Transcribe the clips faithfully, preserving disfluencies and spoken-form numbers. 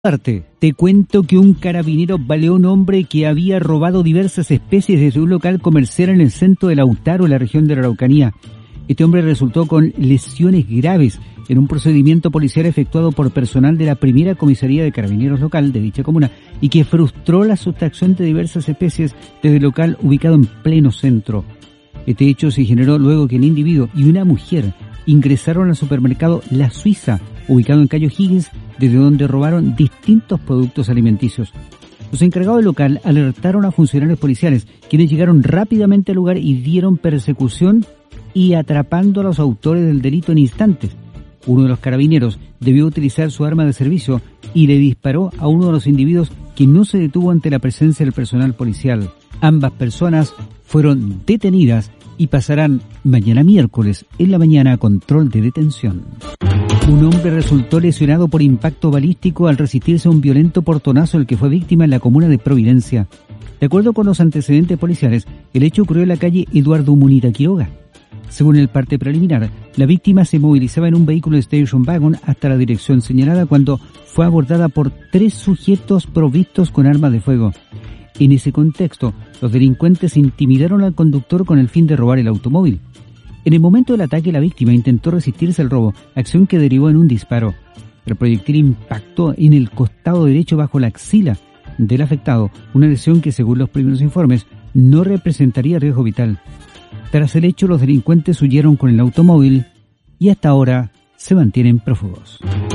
Te cuento que un carabinero baleó a un hombre que había robado diversas especies desde un local comercial en el centro de Lautaro, en la región de la Araucanía. Este hombre resultó con lesiones graves en un procedimiento policial efectuado por personal de la primera comisaría de carabineros local de dicha comuna y que frustró la sustracción de diversas especies desde el local ubicado en pleno centro. Este hecho se generó luego que el individuo y una mujer ingresaron al supermercado La Suiza, ubicado en Cayo Higgins, desde donde robaron distintos productos alimenticios. Los encargados del local alertaron a funcionarios policiales, quienes llegaron rápidamente al lugar y dieron persecución y atrapando a los autores del delito en instantes. Uno de los carabineros debió utilizar su arma de servicio y le disparó a uno de los individuos, que no se detuvo ante la presencia del personal policial. Ambas personas fueron detenidas y pasarán mañana miércoles en la mañana a control de detención. Un hombre resultó lesionado por impacto balístico al resistirse a un violento portonazo del que fue víctima en la comuna de Providencia. De acuerdo con los antecedentes policiales, el hecho ocurrió en la calle Eduardo Munita Quiroga. Según el parte preliminar, la víctima se movilizaba en un vehículo Station Wagon hasta la dirección señalada cuando fue abordada por tres sujetos provistos con armas de fuego. En ese contexto, los delincuentes intimidaron al conductor con el fin de robar el automóvil. En el momento del ataque, la víctima intentó resistirse al robo, acción que derivó en un disparo. El proyectil impactó en el costado derecho bajo la axila del afectado, una lesión que, según los primeros informes, no representaría riesgo vital. Tras el hecho, los delincuentes huyeron con el automóvil y hasta ahora se mantienen prófugos.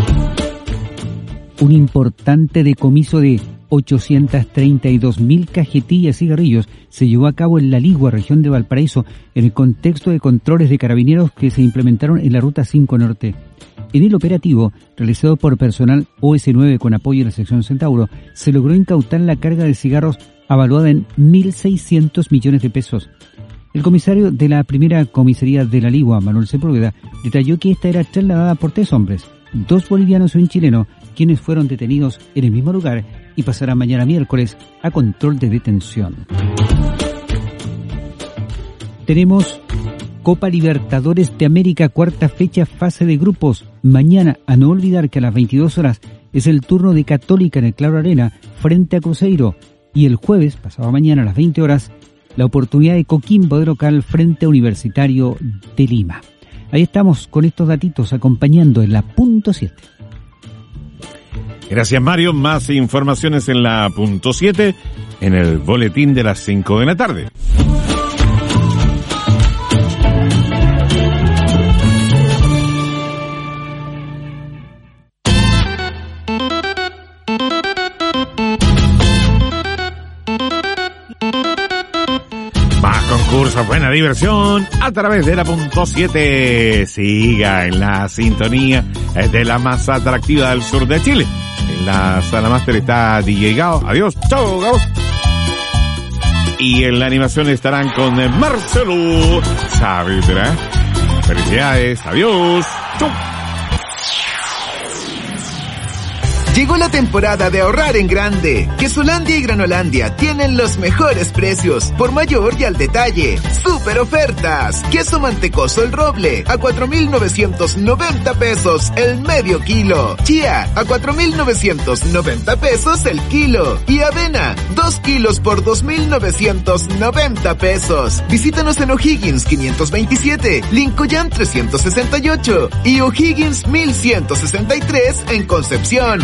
Un importante decomiso de ochocientas treinta y dos mil cajetillas y cigarrillos se llevó a cabo en La Ligua, región de Valparaíso, en el contexto de controles de carabineros que se implementaron en la Ruta cinco Norte. En el operativo, realizado por personal O S nueve con apoyo de la sección Centauro, se logró incautar la carga de cigarros avaluada en mil seiscientos millones de pesos. El comisario de la primera comisaría de La Ligua, Manuel Sepúlveda, detalló que esta era trasladada por tres hombres, dos bolivianos y un chileno, quienes fueron detenidos en el mismo lugar y pasarán mañana miércoles a control de detención. Tenemos Copa Libertadores de América, cuarta fecha, fase de grupos. Mañana, a no olvidar que a las veintidós horas es el turno de Católica en el Claro Arena frente a Cruzeiro. Y el jueves, pasado mañana a las veinte horas, la oportunidad de Coquimbo de local frente a Universitario de Lima. Ahí estamos con estos datitos acompañando en la punto siete. Gracias, Mario. Más informaciones en la punto siete en el boletín de las cinco de la tarde. Más concursos, buena diversión a través de la punto siete. Siga en la sintonía de la más atractiva del sur de Chile. En la sala máster está D J Gao. Adiós, chao Gao. Y en la animación estarán con Marcelo Saavedra. Felicidades, adiós, chau. Llegó la temporada de ahorrar en grande. Quesolandia y Granolandia tienen los mejores precios, por mayor y al detalle. ¡Super ofertas! Queso mantecoso El Roble a cuatro mil novecientos noventa pesos el medio kilo. Chía a cuatro mil novecientos noventa pesos el kilo. Y avena, dos kilos por dos mil novecientos noventa pesos. Visítanos en O'Higgins quinientos veintisiete, Lincoln trescientos sesenta y ocho y O'Higgins mil ciento sesenta y tres en Concepción.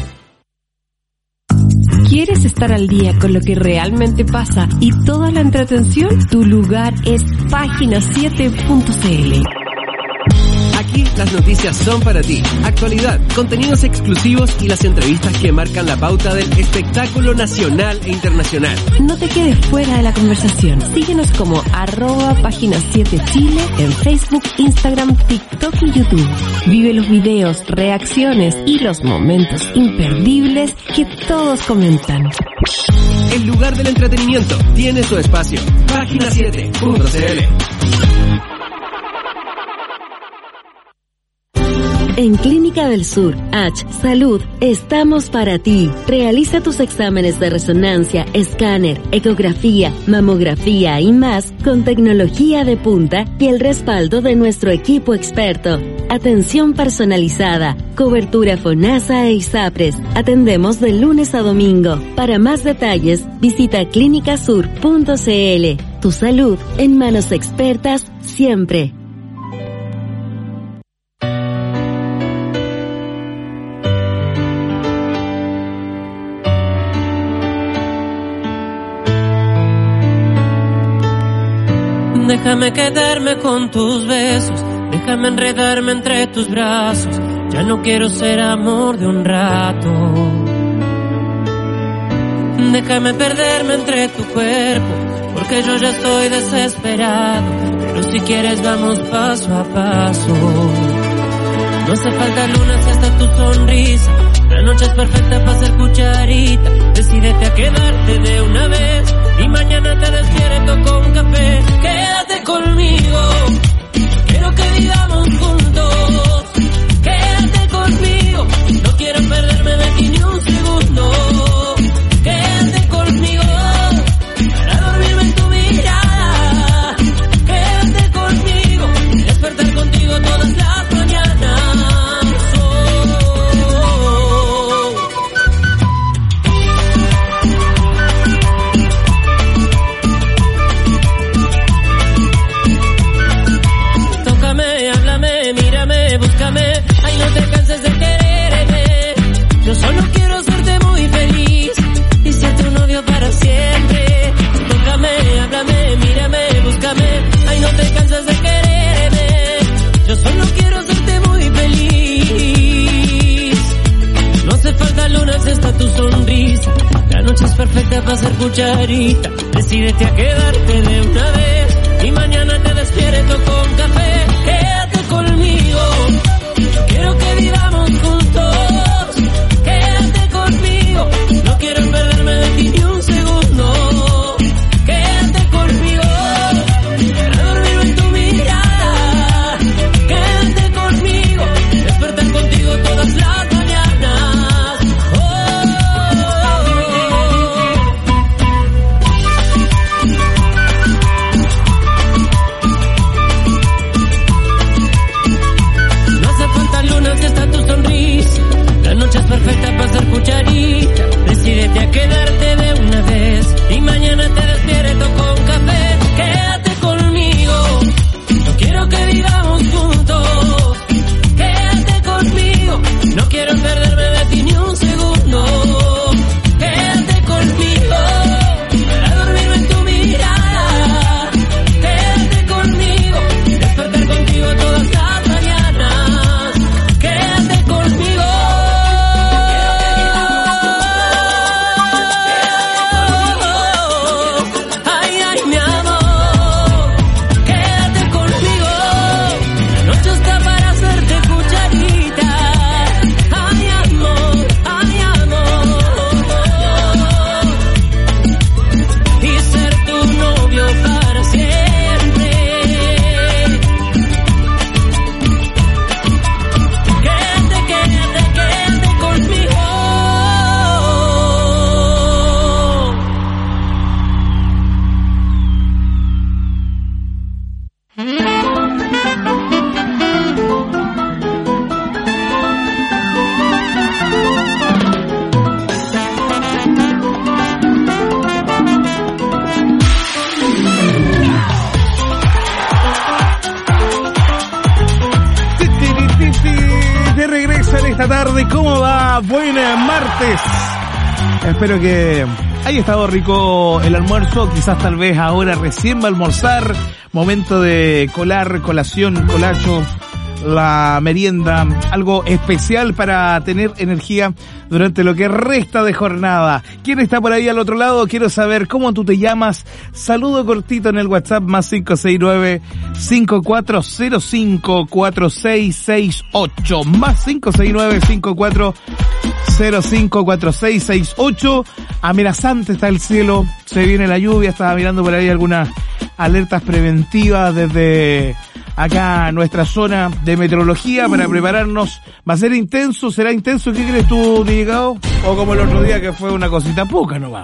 ¿Quieres estar al día con lo que realmente pasa y toda la entretención? Tu lugar es página siete punto c l. Aquí las noticias son para ti. Actualidad, contenidos exclusivos y las entrevistas que marcan la pauta del espectáculo nacional e internacional. No te quedes fuera de la conversación. Síguenos como arroba página siete Chile en Facebook, Instagram, TikTok y YouTube. Vive los videos, reacciones y los momentos imperdibles que todos comentan. El lugar del entretenimiento tiene su espacio. página siete punto c l. En Clínica del Sur, H Salud, estamos para ti. Realiza tus exámenes de resonancia, escáner, ecografía, mamografía y más con tecnología de punta y el respaldo de nuestro equipo experto. Atención personalizada, cobertura FONASA e ISAPRES. Atendemos de lunes a domingo. Para más detalles, visita clínica sur punto c l. Tu salud en manos expertas siempre. Déjame quedarme con tus besos, déjame enredarme entre tus brazos. Ya no quiero ser amor de un rato. Déjame perderme entre tu cuerpo, porque yo ya estoy desesperado. Pero si quieres vamos paso a paso. No hace falta luna si hasta tu sonrisa. La noche es perfecta para hacer cucharita. Decídete a quedarte de una vez y mañana te despierto con café. Quédate conmigo, quiero que vivamos juntos. Quédate conmigo, no quiero perderme de ti ni un segundo. Quédate conmigo, para dormirme en tu mirada. Quédate conmigo, despertar contigo todas las mañanas. Ay, no te canses de quererme. Yo solo quiero hacerte muy feliz y ser tu novio para siempre. Tócame, háblame, mírame, búscame. Ay, no te canses de quererme. Yo solo quiero hacerte muy feliz. No hace falta luna si está tu sonrisa. La noche es perfecta para hacer cucharita. Decídete a quedarte de una vez y mañana te despierto con café. Quédate conmigo, quiero que vivamos juntos. Quédate conmigo, no quiero perderme de ti ni un segundo. Quédate conmigo, para dormirme en tu mirada. Quédate conmigo, despertar contigo todas las mañanas. Oh, oh, no hace falta luna si está tu sonrisa. La noche es perfecta para hacer cucharita. Decídete a quedarte de una vez y mañana te despierto con café. Quédate conmigo, no quiero que vivamos juntos. Quédate conmigo, no quiero perderme de ti ni un segundo. Quédate conmigo, para dormirme en tu mirada. Quédate conmigo, despertar contigo todas las mañanas. Quédate conmigo. Ay, ay, mi amor, quédate conmigo. La noche está para hacerte cucharita. Ay, amor, ay, amor. Y ser tu novio para siempre. Quédate, quédate, quédate conmigo. De regreso en esta tarde, ¿cómo va? Buen martes. Espero que haya estado rico el almuerzo, quizás tal vez ahora recién va a almorzar, momento de colar, colación, colacho, la merienda, algo especial para tener energía durante lo que resta de jornada. ¿Quién está por ahí al otro lado? Quiero saber cómo tú te llamas. Saludo cortito en el WhatsApp más cinco seis nueve, cinco cuatro cero cinco, cuatro seis seis ocho, más cinco seis nueve, cinco cuatro cero cinco, cuatro seis seis ocho. Amenazante está el cielo, se viene la lluvia, estaba mirando por ahí algunas alertas preventivas desde acá nuestra zona de meteorología para prepararnos. ¿Va a ser intenso? ¿Será intenso? ¿Qué crees tú, Digao? O como el otro día que fue una cosita poca nomás.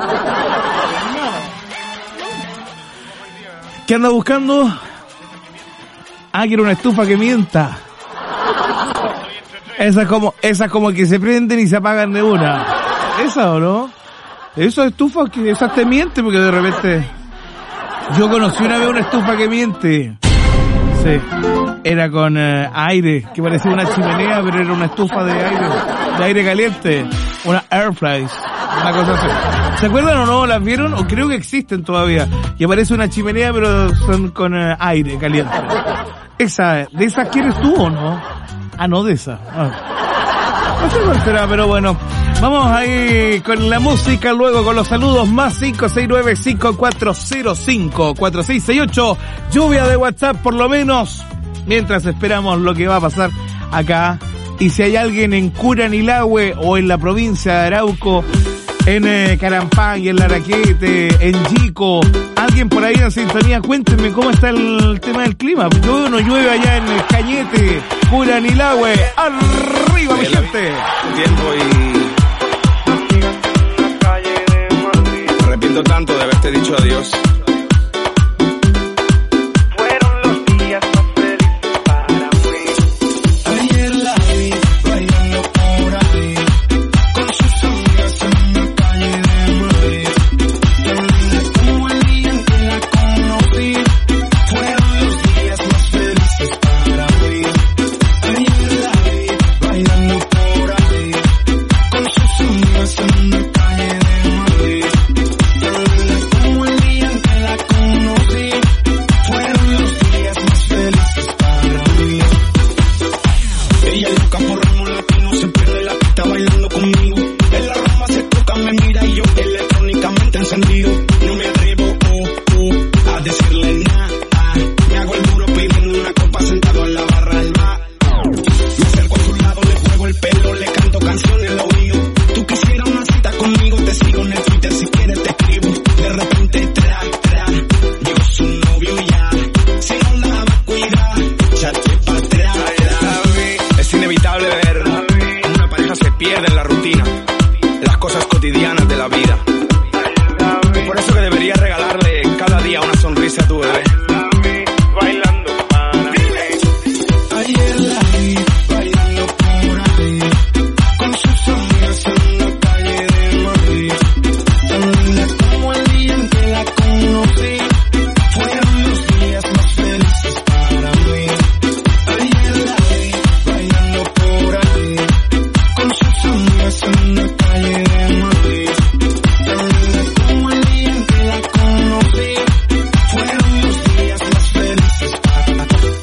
¿Qué anda buscando? Ah, quiero una estufa que mienta. Esas como, esas como que se prenden y se apagan de una. ¿Esa o no? Esas estufas que esas te mienten porque de repente... Yo conocí una vez una estufa que miente. Sí. Era con uh, aire, que parecía una chimenea, pero era una estufa de aire, de aire caliente. Una airfryer. Una cosa así. ¿Se acuerdan o no? ¿Las vieron? O creo que existen todavía. Y parece una chimenea, pero son con uh, aire caliente. Esa, ¿de esas quieres tú o no? Ah, no, de esa. Ah. No sé cuál será, pero bueno. Vamos ahí con la música, luego con los saludos. Más cinco seis nueve, cinco cuatro cero cinco, cuatro seis seis ocho. Lluvia de WhatsApp por lo menos, mientras esperamos lo que va a pasar acá. Y si hay alguien en Curanilahue o en la provincia de Arauco, en eh, Carampán y en Laraquete, en Yico, alguien por ahí en sintonía, cuéntenme cómo está el tema del clima. ¿Llueve o no llueve allá en Cañete, Curanilahue? ¡Arriba, mi gente! Tiempo y... Me arrepiento tanto de haberte dicho adiós. Fueron los días más felices para mí. Ayer la vi bailando por ahí, con sus amigas en una calle de Madrid. Tan linda como el día en que la conocí. Fueron los días más felices para mí. Ayer la vi bailando por ahí, con sus amigas en una calle de Madrid. Como el día en que la conocí, fueron los días más felices para mí. Ella loca por ritmo latino, se pierde la pista bailando conmigo. En la rumba se toca, me mira y yo electrónicamente encendido. No me atrevo oh, oh, a decirle nada. Me hago el duro pidiendo una copa sentado en la barra del bar. Me acerco a su lado, le juego el pelo, le canto canciones al oído. Tú quisieras una cita conmigo, te sigo en el Twitter, si quieres te escribo. De repente tra, tra, llegó su novio ya. Si no la va a cuidar, chate pa' atrás. Es inevitable ver cómo una pareja se pierde en la rutina, en las cosas cotidianas de la vida. Es por eso que deberías regalarle cada día una sonrisa a tu bebé. Bailando para mí. Ayer la vi bailando por ahí, con sus amigas en una calle de Madrid. Tan linda como el día en que la conocí. Fueron los días más felices para mí. Ayer la vi bailando por ahí, con sus amigas en una calle de Madrid. Tan linda como el día en que la conocí. Fueron los días más felices para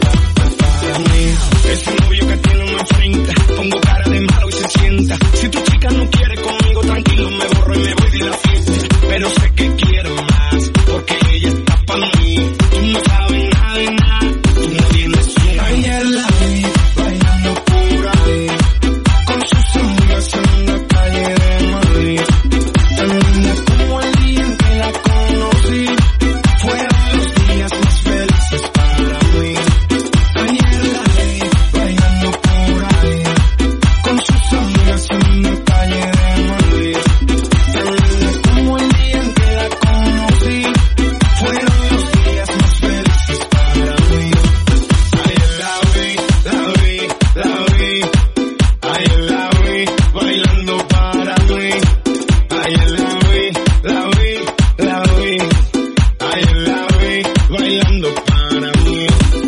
mí. Ese novio que tiene una finta, pongo cara de malo y se sienta. Si tu chica no quiere conmigo, tranquilo, me borro y me voy de la fiesta. Pero sé que quiero más, porque ella está pa' mí. Tú no sabes nada de nada, tú no tienes una. Ayer la vi bailando por ahí, con sus amigas en una calle de Madrid. Tan linda como el día en que la conocí. Fueron los días más felices para mí. Ayer la vi bailando por ahí, con sus amigas en una calle de Madrid. Tan linda como el día en que la conocí. Fueron los días más felices para mí. Ayer la vi, la vi, la vi. Ayer la vi bailando para mí. Ayer la vi, la vi, la vi. Ayer la vi bailando para mí.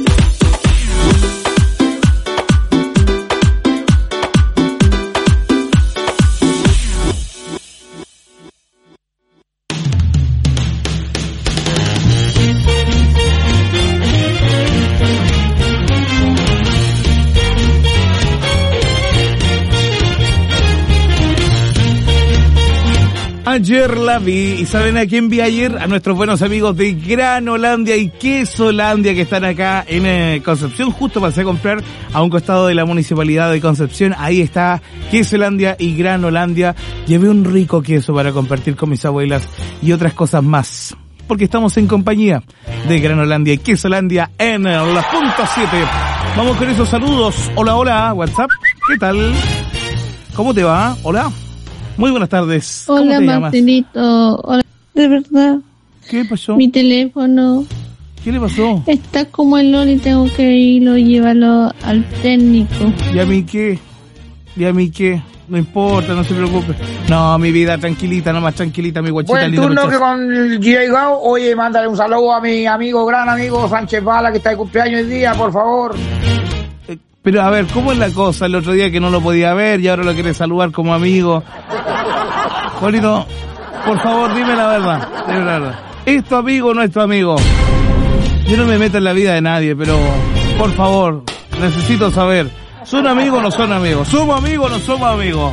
Ayer la vi, y ¿saben a quién vi ayer? A nuestros buenos amigos de Granolandia y Quesolandia, que están acá en eh, Concepción. Justo pasé a comprar a un costado de la Municipalidad de Concepción. Ahí está Quesolandia y Granolandia. Llevé un rico queso para compartir con mis abuelas y otras cosas más. porque estamos en compañía de Granolandia y Quesolandia en la punto siete. Vamos con esos saludos. Hola, hola, WhatsApp. ¿Qué tal? ¿Cómo te va? Hola. Muy buenas tardes. ¿Cómo Hola, te llamas? Marcelito. Hola, de verdad. ¿Qué pasó? Mi teléfono ¿Qué le pasó? está como el Loli, tengo que irlo y llevarlo al técnico. ¿Y a mí qué? ¿Y a mí qué? No importa, no se preocupe. No, mi vida, tranquilita, nomás tranquilita, mi guachita Buen linda. turno muchacha. que con el G A Gao. Oye, mándale un saludo a mi amigo, gran amigo Sánchez Bala, que está de cumpleaños hoy día, por favor. Eh, Pero a ver, ¿cómo es la cosa? El otro día que no lo podía ver y ahora lo quiere saludar como amigo. Juanito, por favor, dime la verdad. Dime la verdad. ¿Es tu amigo o no es tu amigo? Yo no me meto en la vida de nadie, pero por favor, necesito saber. ¿Son amigos o no son amigos? ¿Somos amigos o no somos amigos?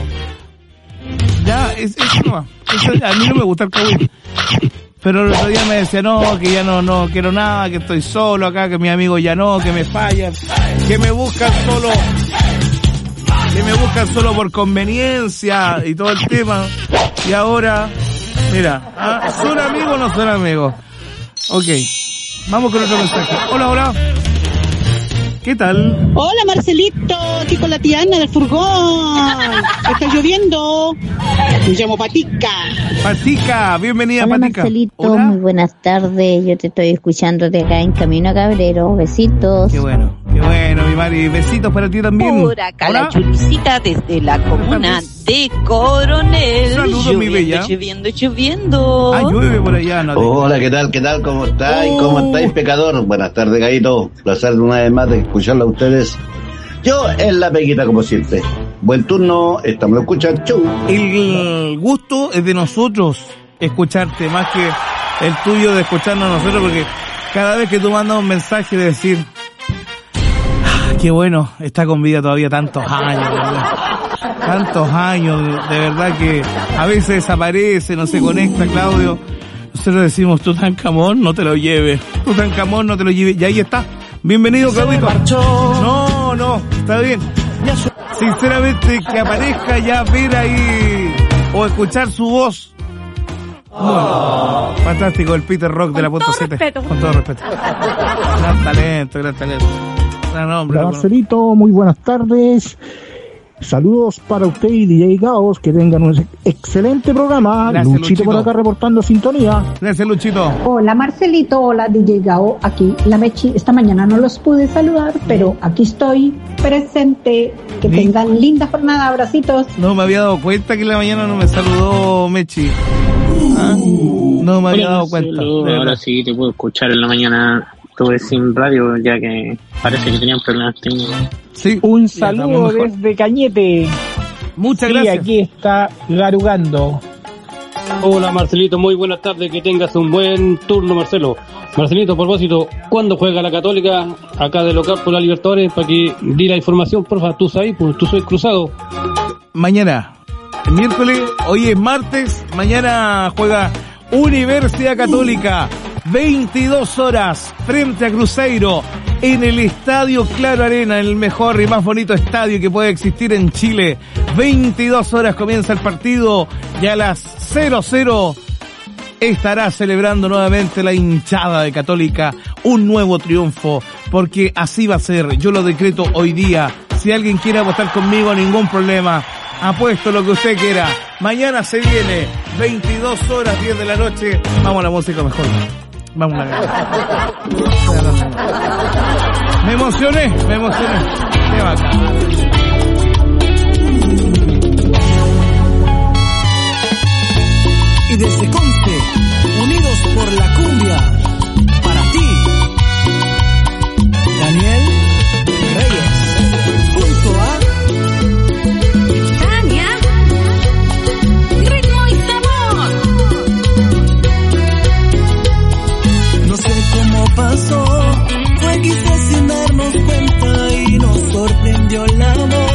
Ya, es, eso no va. Eso, a mí no me gusta el COVID. Pero el otro día me decía, no, que ya no, no quiero nada, que estoy solo acá, que mis amigos ya no, que me fallan, que me buscan solo, que me buscan solo por conveniencia y todo el tema. Y ahora, mira, ¿ah? ¿Son amigos o no son amigos? Ok, vamos con otro mensaje. Hola, hola. ¿Qué tal? Hola Marcelito, aquí con la tía Ana del furgón. Está lloviendo. Me llamo Patica. Patica, bienvenida. Hola, Patica. Marcelito, Hola. muy buenas tardes. Yo te estoy escuchando de acá en Camino a Cabrero. Besitos. Qué bueno, qué bueno, mi Mari. Besitos para ti también. Por acá Hola. la Chulicita desde la comuna de Coronel. Saludos, mi Lloviendo, bella. Lloviendo, lloviendo. Ah, llueve por allá, no te- Hola, ¿qué tal? ¿Qué tal? ¿Cómo estáis? ¿Cómo estáis, pecador? Buenas tardes, Gaito. Placer una vez más de escucharlo a ustedes. Yo en la peguita, como siempre. Buen turno, estamos escuchando. Chau. El gusto es de nosotros escucharte, más que el tuyo de escucharnos a nosotros, porque cada vez que tú mandas un mensaje de decir, "Ah, qué bueno, está con vida todavía tantos años, ¿verdad? Tantos años, de verdad que a veces desaparece, no se conecta, Claudio. Nosotros decimos, Tutankamón, no te lo lleves. Tutankamón, no te lo lleves. Y ahí está. Bienvenido, Claudito. No, no, está bien. Sinceramente, que aparezca ya, ver ahí, o escuchar su voz. Bueno, fantástico, el Peter Rock de la punto siete. Con todo respeto. Gran talento, gran talento. Gran hombre. Hola lo Marcelito, muy buenas tardes. Saludos para usted y D J Gaos, que tengan un excelente programa. Gracias, Luchito, Luchito. por acá reportando sintonía. Gracias, Luchito. Hola Marcelito, hola D J Gao, aquí la Mechi. Esta mañana no los pude saludar, pero aquí estoy presente. Que Sí. tengan linda jornada, abracitos. No me había dado cuenta que en la mañana no me saludó Mechi. ¿Ah? No me había Hola, dado cuenta. Marcelo. de verdad. Ahora sí te puedo escuchar en la mañana. Estuve sin radio ya que parece que tenían problemas técnicos. Sí, Un ya estamos saludo mejor. desde Cañete. Muchas Sí, gracias. aquí está garugando. Hola Marcelito, muy buenas tardes, que tengas un buen turno, Marcelo. Marcelito, a propósito, ¿cuándo juega la Católica acá de local por la Libertadores? Para que di la información, porfa, tú sabes, pues tú soy cruzado. Mañana, el miércoles, hoy es martes, mañana juega Universidad Católica, veintidós horas, frente a Cruzeiro, en el Estadio Claro Arena, el mejor y más bonito estadio que puede existir en Chile. veintidós horas comienza el partido y a las cero cero estará celebrando nuevamente la hinchada de Católica un nuevo triunfo, porque así va a ser. Yo lo decreto hoy día. Si alguien quiere apostar conmigo, ningún problema. Apuesto lo que usted quiera. Mañana se viene, veintidós horas, diez de la noche. Vamos a la música mejor. Vamos a la... Me emocioné, me emocioné. Qué bacán. Y desde Conce, unidos por la cumbia, para ti, Daniel Reyes, junto a Tania, ritmo y sabor. no sé cómo pasó, fue quizás sin darnos cuenta y nos sorprendió el amor.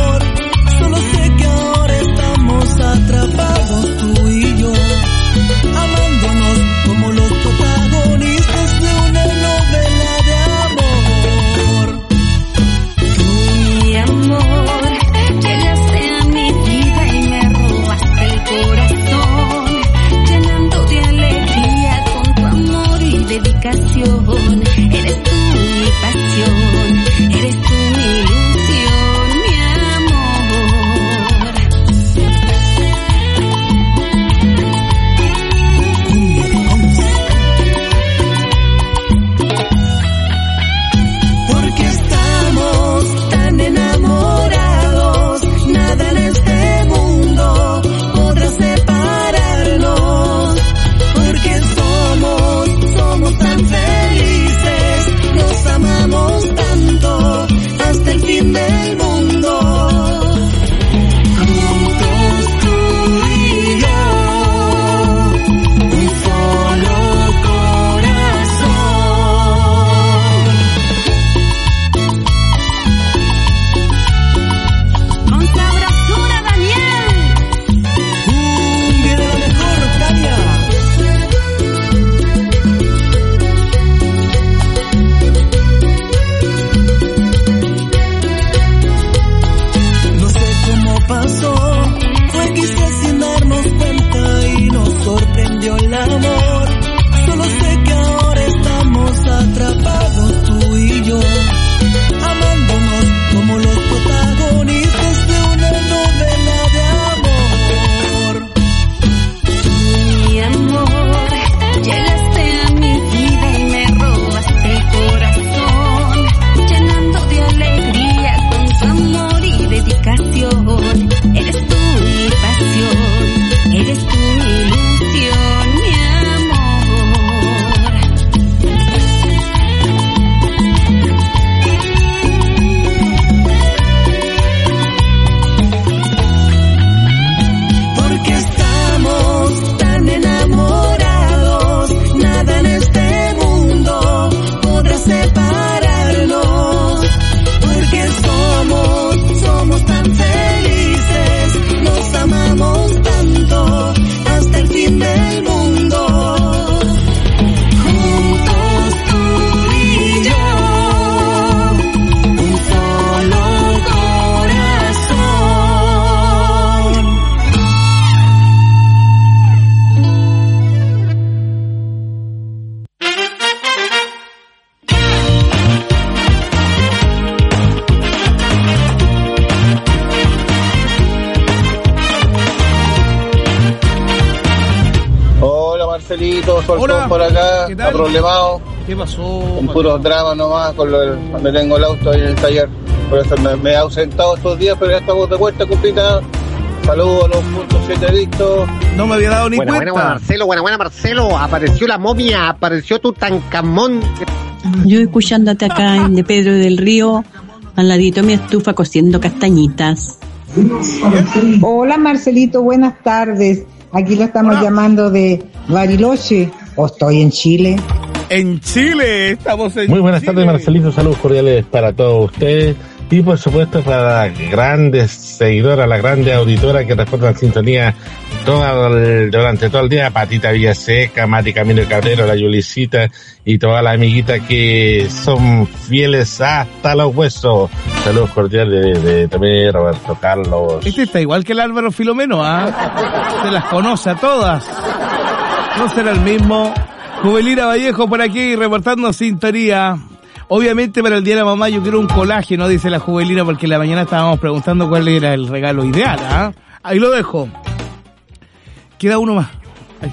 Marcelito, Soltón Hola. por acá, ¿Qué está tal? problemado. ¿Qué pasó? Un puro drama nomás con lo del- cuando tengo el auto ahí en el taller. Por eso me, me he ausentado estos días, pero ya estamos de vuelta, compita. Saludos a los puntos siete adictos. No me había dado ni Buena, cuenta. buena, buena, Marcelo, buena, buena, Marcelo. Apareció la momia, apareció Tutankamón. Yo escuchándote acá en de Pedro del Río, al ladito de mi estufa cociendo castañitas. Hola Marcelito, buenas tardes. Aquí lo estamos Hola. llamando de Bariloche. ¿O estoy en Chile? En Chile, estamos en Muy buenas Chile. tardes, Marcelito. Saludos cordiales para todos ustedes. Y por supuesto para las grandes seguidoras, las grandes auditoras que reportan sintonía todo el- durante todo el día. Patita Villaseca, Mati Camilo Cabrero, la Yulicita y todas las amiguitas que son fieles hasta los huesos. Saludos cordiales de, de también Roberto Carlos. Este está igual que el Álvaro Filomeno, ¿ah? Se las conoce a todas. No será el mismo. Juvelina Vallejo por aquí reportando sintonía. Obviamente para el Día de la Mamá yo quiero un colágeno, dice la Juvelina, porque en la mañana estábamos preguntando cuál era el regalo ideal, ¿ah? Ahí lo dejo. Queda uno más. Ahí.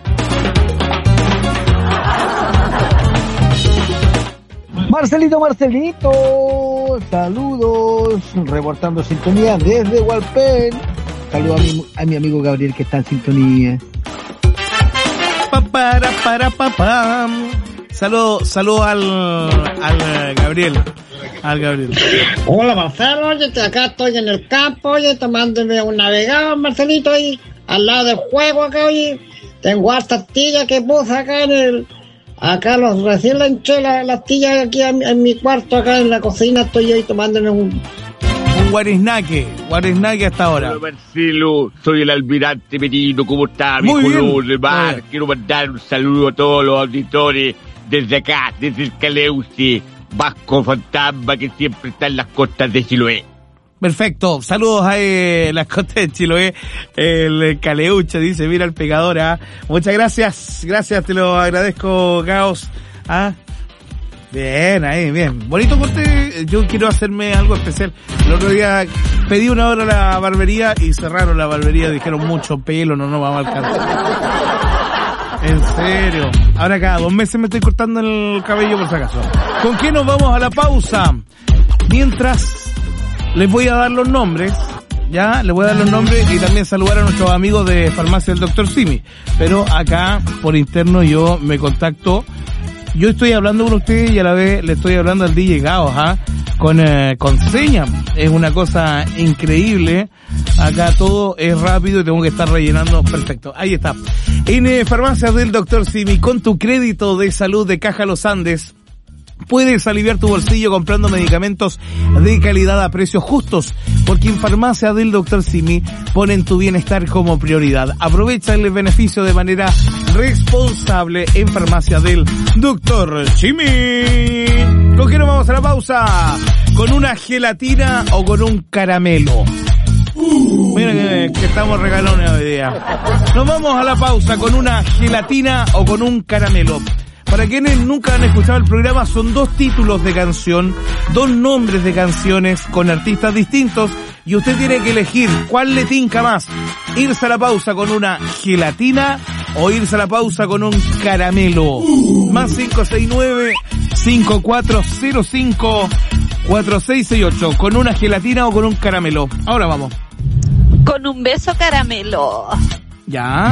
Marcelito, Marcelito, saludos, reportando sintonía desde Hualpén. Saludos a mi, a mi amigo Gabriel que está en sintonía. Pa, para, para, pa, pam. Saludo, saludo al, al Gabriel. Al Gabriel. Hola, Marcelo, oye, que acá estoy en el campo, oye, tomándome un navegado, Marcelito, ahí, al lado del juego acá, oye. Tengo hasta astilla que puse acá en el... Acá los recién la hinché la, la astilla aquí en, en mi cuarto, acá en la cocina, estoy ahí tomándome un... Un guarisnaque, guarisnaque hasta ahora. Hola Marcelo, soy el almirante Merino, ¿cómo está mi Muy bien. color de mar? Muy bien. Quiero mandar un saludo a todos los auditores desde acá, desde el Caleuche, Vasco Fantasma que siempre está en las costas de Chiloé. Perfecto, saludos a eh, las costas de Chiloé, el Caleuche, dice, mira el pecador, ¿ah? Muchas gracias, gracias, te lo agradezco, Caos, ¿ah? Bien, ahí, bien, bonito corte, yo quiero hacerme algo especial. El otro día pedí una hora a la barbería y cerraron la barbería, dijeron mucho pelo, no nos vamos a alcanzar. En serio, ahora cada dos meses me estoy cortando el cabello por si acaso. ¿Con qué nos vamos a la pausa? Mientras... les voy a dar los nombres, ya, les voy a dar los nombres y también saludar a nuestros amigos de Farmacia del Doctor Simi. Pero acá, por interno, yo me contacto, yo estoy hablando con ustedes y a la vez le estoy hablando al D J Gaos, ¿ah? Con, eh, con señas. Es una cosa increíble. Acá todo es rápido y tengo que estar rellenando. Perfecto, ahí está. En eh, Farmacia del Doctor Simi, con tu crédito de salud de Caja Los Andes, puedes aliviar tu bolsillo comprando medicamentos de calidad a precios justos, porque en Farmacia del Doctor Simi ponen tu bienestar como prioridad. Aprovecha el beneficio de manera responsable en Farmacia del Doctor Simi. ¿Con qué nos vamos a la pausa? ¿Con una gelatina o con un caramelo? Mira que, que estamos regalones hoy día. Nos vamos a la pausa con una gelatina o con un caramelo. Para quienes nunca han escuchado el programa, son dos títulos de canción, dos nombres de canciones con artistas distintos y usted tiene que elegir cuál le tinca más. Irse a la pausa con una gelatina o irse a la pausa con un caramelo. Más cinco seis nueve, cinco cuatro cero cinco, cuatro seis seis ocho. ¿Con una gelatina o con un caramelo? Ahora vamos. Con un beso caramelo. Ya.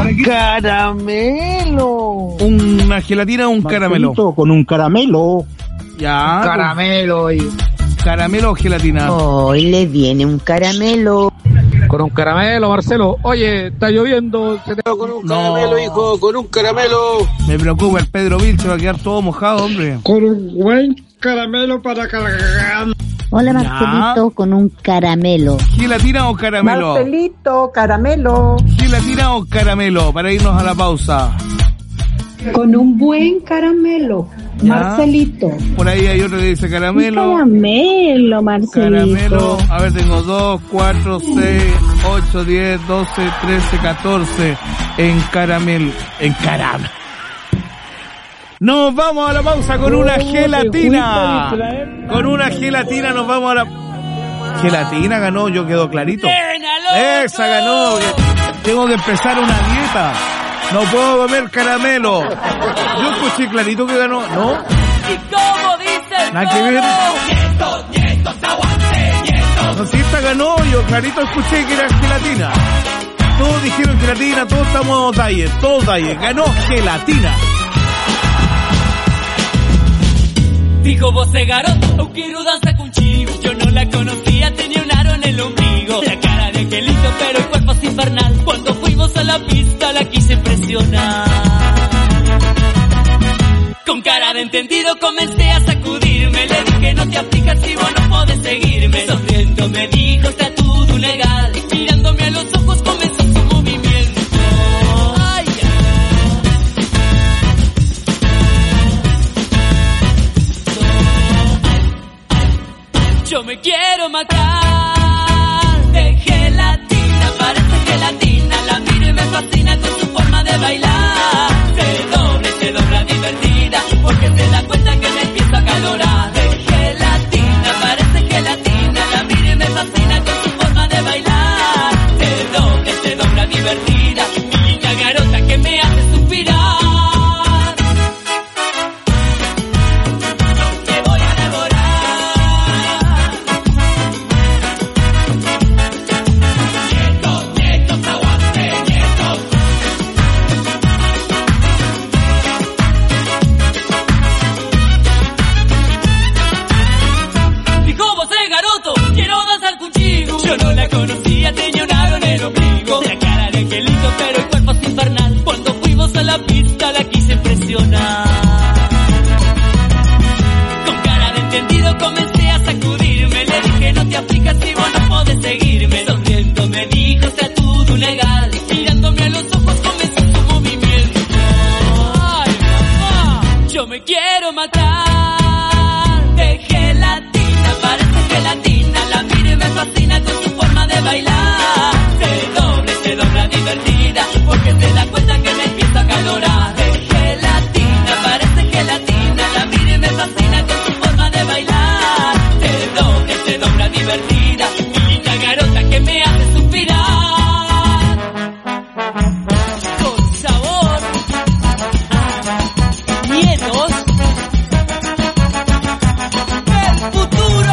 ¡Caramelo! Una gelatina o un caramelo. Con un caramelo. Ya. Caramelo y... Caramelo o gelatina. Hoy le viene un caramelo. Con un caramelo, Marcelo. Oye, está lloviendo. Se te... Con un caramelo, hijo, con un caramelo. Me preocupa, el Pedro Vilche va a quedar todo mojado, hombre. Con un buen caramelo para cargar. Hola Marcelito, con un caramelo. ¿Gelatina o caramelo? Marcelito, caramelo. ¿Gelatina o caramelo? Para irnos a la pausa. Con un buen caramelo. ¿Ya? Marcelito. Por ahí hay otro que dice caramelo. Caramelo, Marcelito. Caramelo. A ver, tengo dos, cuatro, seis, ocho, diez, doce, trece, catorce. En caramelo. En caramelo. Nos vamos a la pausa con una gelatina. Con una gelatina nos vamos a la... Gelatina ganó, yo quedó clarito. Esa ganó. Tengo que empezar una dieta. No puedo comer caramelo. Yo escuché clarito que ganó, ¿no? ¿Y cómo dice? Nada que ver. Nieto, nieto, aguante, nieto. No, si esta ganó, yo clarito escuché que era gelatina. Todos dijeron gelatina, todos estamos talle, todos talle. Ganó gelatina. Dijo voce garoto, eu quiero danza contigo. Yo no la conocía, tenía un aro en el ombligo. La cara de angelito, pero el cuerpo es infernal. Cuando fuimos a la pista la quise impresionar. Con cara de entendido comencé a sacudirme. Le dije no te aflijas si vos no podés seguirme. Sonriendo me dijo está todo legal. Mirándome a los ojos comenzó su movimiento. Ay, yo me quiero matar de gelatina, parece gelatina, la miro y me fascina con su forma de bailar. Se doble, se dobla divertida, porque se da cuenta que me empiezo a calorar. De gelatina, parece gelatina, la miro y me fascina con su forma de bailar. Se doble, se dobla divertida, mi linda garota que me hace suspirar. Te voy a devorar. Yo no la conocía, tenía un aro en el ombligo. La cara de angelito, pero el cuerpo es infernal. Cuando fuimos a la pista la quise impresionar. Con cara de entendido comencé a sacudirme. Le dije no te aflijas si vos no podés seguirme. Sonriendo me dijo está todo legal. Mirándome a los ojos comenzó su movimiento. Ay, mamá, yo me quiero matar de gelatina, parece gelatina, la miro y me fascina con su forma de bailar. Se doble, se dobla divertida, porque se da cuenta que me empiezo a calorar. De gelatina, parece gelatina, la miro y me fascina con su forma de bailar. Se doble, se dobla divertida, mi linda garota que me hace suspirar. Con sabor a nietos del futuro.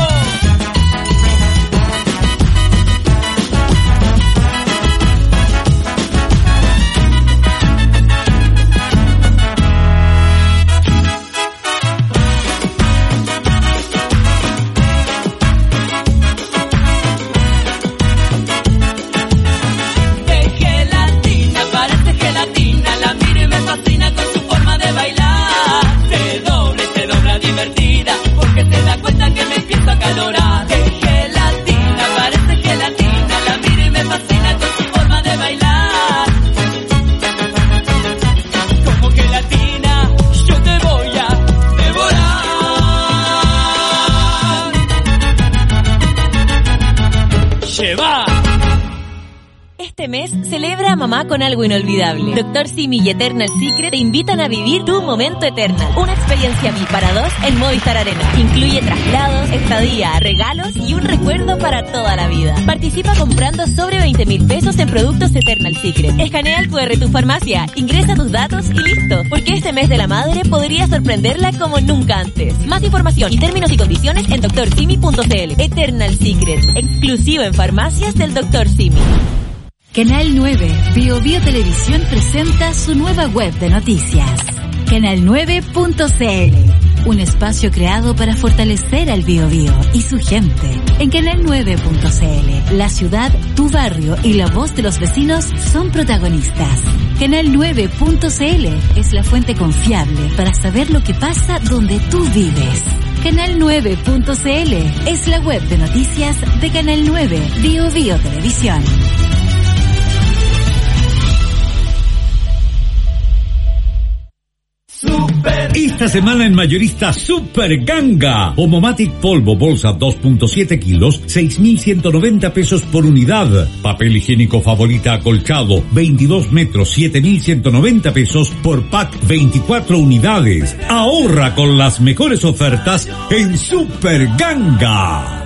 Este mes celebra a mamá con algo inolvidable. Doctor Simi y Eternal Secret te invitan a vivir tu momento Eternal. Una experiencia V I P para dos en Movistar Arena. Incluye traslados, estadía, regalos y un recuerdo para toda la vida. Participa comprando sobre veinte mil pesos en productos Eternal Secret. Escanea el cu erre de tu farmacia, ingresa tus datos y listo. Porque este mes de la madre podría sorprenderla como nunca antes. Más información y términos y condiciones en doctor simi punto c l. Eternal Secret, exclusivo en farmacias del doctor Simi. Canal nueve, Bio Bio Televisión presenta su nueva web de noticias. canal nueve punto c l, un espacio creado para fortalecer al Bio Bio y su gente. En canal nueve punto c l, la ciudad, tu barrio y la voz de los vecinos son protagonistas. canal nueve punto c l es la fuente confiable para saber lo que pasa donde tú vives. canal nueve punto c l es la web de noticias de Canal nueve, Bio Bio Televisión. Esta semana en mayorista Super Ganga. Homomatic polvo bolsa dos punto siete kilos, seis mil ciento noventa pesos por unidad. Papel higiénico Favorita acolchado, veintidós metros, siete mil ciento noventa pesos por pack, veinticuatro unidades. Ahorra con las mejores ofertas en Super Ganga.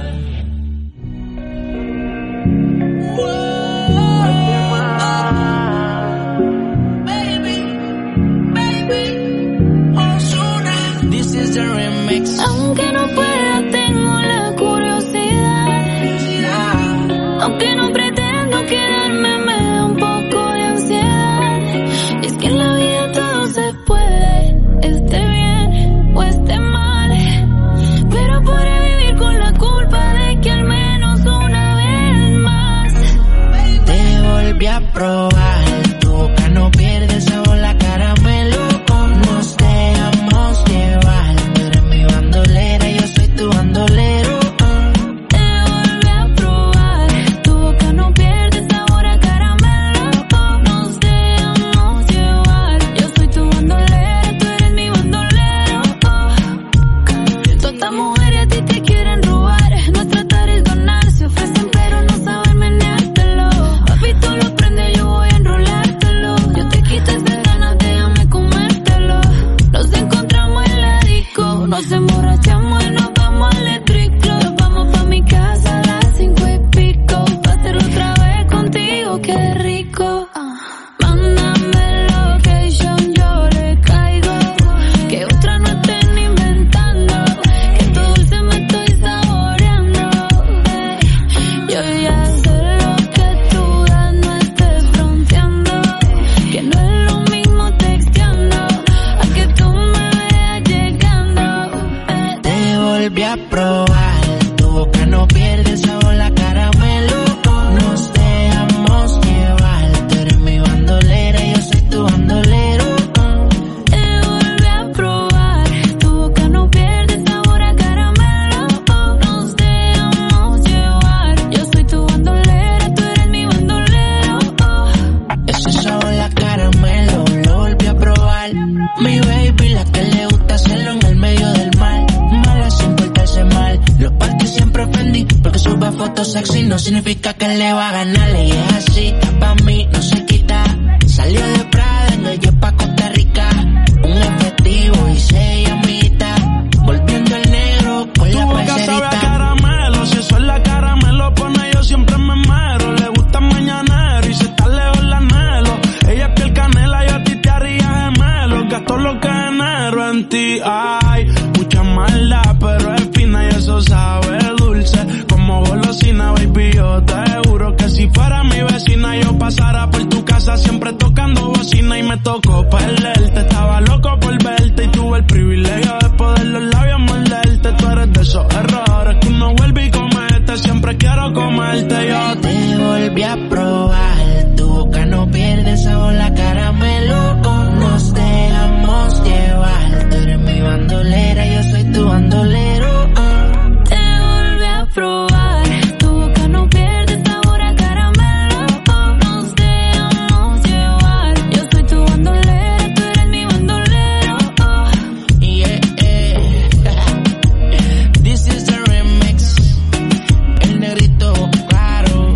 Mi baby, la que le gusta hacerlo en el medio del mar. Mala sin portarse mal. Los parties siempre ofendí, porque sube fotos sexy no significa que le va a ganar. Y es así, pa' mí no se quita. Salió de Prada en el jet pa' Costa Rica. Un efectivo y se llamita. Volviendo el negro con la parcerita. Tu boca sabe a caramelo, si eso es la cara me lo pone, yo siempre me mero. Le gusta mañanero y si está lejos la anhelo. Ella es piel canela, yo a ti te haría gemelo. Gasto lo que genero en ti, ay. Mucha maldad, pero es fina y eso sabe dulce. Como golosina, baby, yo te juro que si fuera mi vecina yo pasara por tu casa siempre tocando bocina. Y me tocó perderte, estaba loco por verte y tuve el privilegio de poder los labios morderte. Tú eres de esos errores que uno vuelve y comete, siempre quiero comerte. Yo te volví a probar, tu boca no pierde sabor, la caramelo. Nos dejamos llevar, tú eres mi bandolera, yo soy tu bandolero. uh. Te volví a probar, tu boca no pierde sabor a caramelo. Nos dejamos llevar, yo soy tu bandolera, tú eres mi bandolero. Yeah, yeah. This is the remix. El negrito claro,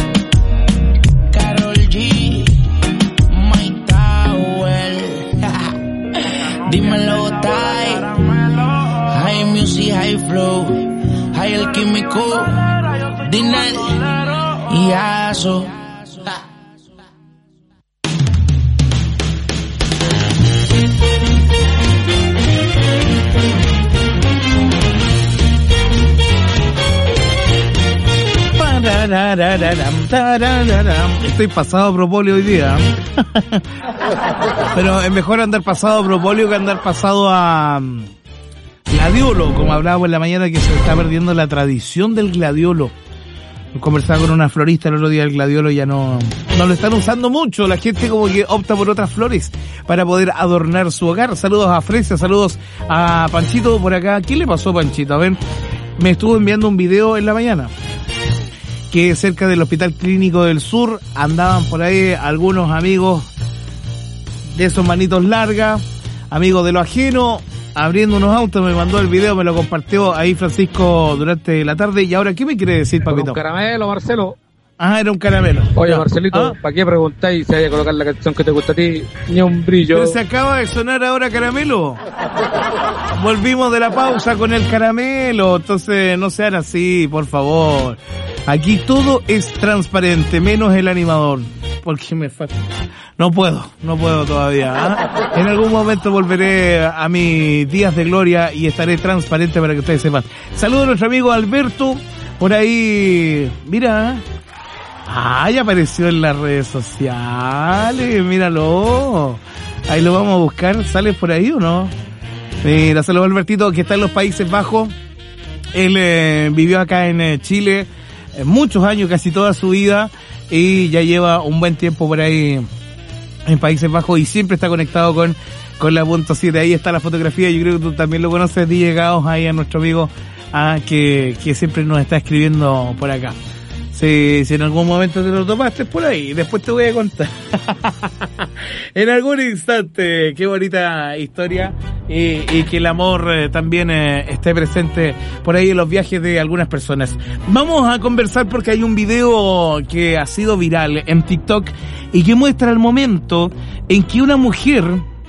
Karol G, My Tower. Dímelo, Tai. High music, high flow, high el químico, Dinel y Aso. Estoy pasado a propóleo hoy día. Pero es mejor andar pasado a propóleo que andar pasado a gladiolo, como hablábamos en la mañana, que se está perdiendo la tradición del gladiolo. Conversaba con una florista el otro día, el gladiolo ya no, no lo están usando mucho, la gente como que opta por otras flores para poder adornar su hogar. Saludos a Fresia, saludos a Panchito por acá. ¿Qué le pasó a Panchito? A ver, me estuvo enviando un video en la mañana que cerca del Hospital Clínico del Sur andaban por ahí algunos amigos de esos manitos largas, amigos de lo ajeno, abriendo unos autos. Me mandó el video, me lo compartió ahí Francisco durante la tarde. Y ahora, ¿qué me quiere decir, papito? Un caramelo, Marcelo. Ah, era un caramelo. Oye, ya. Marcelito, ¿Ah? ¿Para qué preguntáis si hay que colocar la canción que te gusta a ti? Ni un brillo. Pero se acaba de sonar ahora caramelo. Volvimos de la pausa con el caramelo. Entonces, no sean así, por favor. Aquí todo es transparente, menos el animador. Porque me falta. No puedo, no puedo todavía. ¿Ah? En algún momento volveré a mis días de gloria y estaré transparente para que ustedes sepan. Saludos a nuestro amigo Alberto. Por ahí, mira. Ah, ya apareció en las redes sociales. Míralo. Ahí lo vamos a buscar. ¿Sale por ahí o no? Mira, saludos a Albertito, que está en los Países Bajos. Él eh, vivió acá en eh, Chile eh, muchos años, casi toda su vida, y ya lleva un buen tiempo por ahí en Países Bajos y siempre está conectado con, con la punto siete. Ahí está la fotografía, yo creo que tú también lo conoces, D J Gaos, ahí a nuestro amigo ah, que, que siempre nos está escribiendo por acá. Si, si en algún momento te lo tomaste por ahí, después te voy a contar. En algún instante, qué bonita historia, y, y que el amor eh, también eh, esté presente por ahí en los viajes de algunas personas. Vamos a conversar porque hay un video que ha sido viral en TikTok y que muestra el momento en que una mujer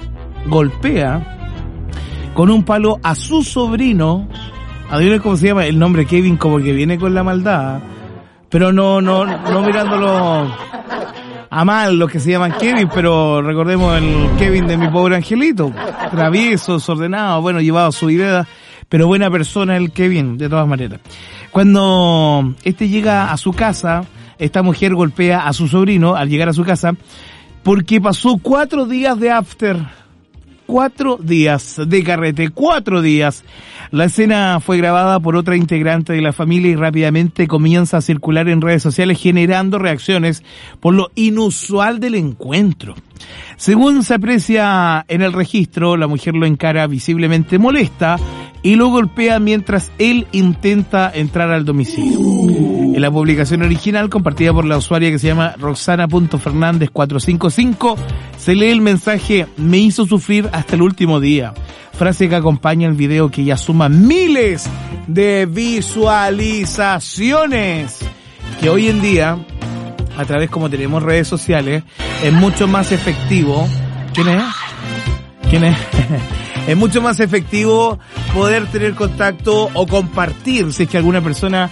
golpea con un palo a su sobrino. Adivinen cómo se llama el nombre, Kevin, como que viene con la maldad. Pero no, no, no mirándolo a mal los que se llaman Kevin, pero recordemos el Kevin de Mi Pobre Angelito. Travieso, desordenado, bueno, llevado a su vida, pero buena persona el Kevin, de todas maneras. Cuando este llega a su casa, esta mujer golpea a su sobrino al llegar a su casa, porque pasó cuatro días de after. Cuatro días de carrete, cuatro días. La escena fue grabada por otra integrante de la familia y rápidamente comienza a circular en redes sociales generando reacciones por lo inusual del encuentro. Según se aprecia en el registro, la mujer lo encara visiblemente molesta y lo golpea mientras él intenta entrar al domicilio. En la publicación original, compartida por la usuaria que se llama Roxana punto Fernández cuatrocientos cincuenta y cinco, Se lee el mensaje: me hizo sufrir hasta el último día. Frase que acompaña el video que ya suma miles de visualizaciones. Que hoy en día, a través como tenemos redes sociales, es mucho más efectivo. ¿Quién es? ¿Quién es? Es mucho más efectivo poder tener contacto o compartir si es que alguna persona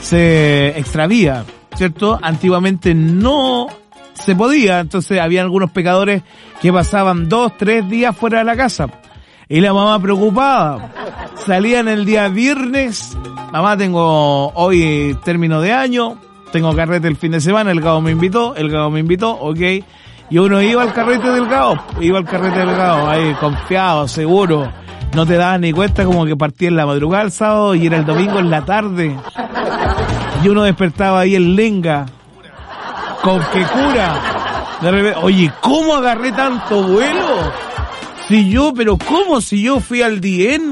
se extravía, ¿cierto? Antiguamente no se podía, entonces había algunos pecadores que pasaban dos, tres días fuera de la casa. Y la mamá preocupada. Salían el día viernes. Mamá, tengo hoy término de año, tengo carrete el fin de semana, el Gabo me invitó, el Gabo me invitó, ok. Y uno iba al carrete del Gabo, iba al carrete del Gabo, ahí confiado, seguro. No te dabas ni cuenta, como que partía en la madrugada el sábado y era el domingo en la tarde. Y uno despertaba ahí en Lenga. Con qué cura. De repente, oye, ¿cómo agarré tanto vuelo? Si yo, pero ¿cómo? Si yo fui al Dien.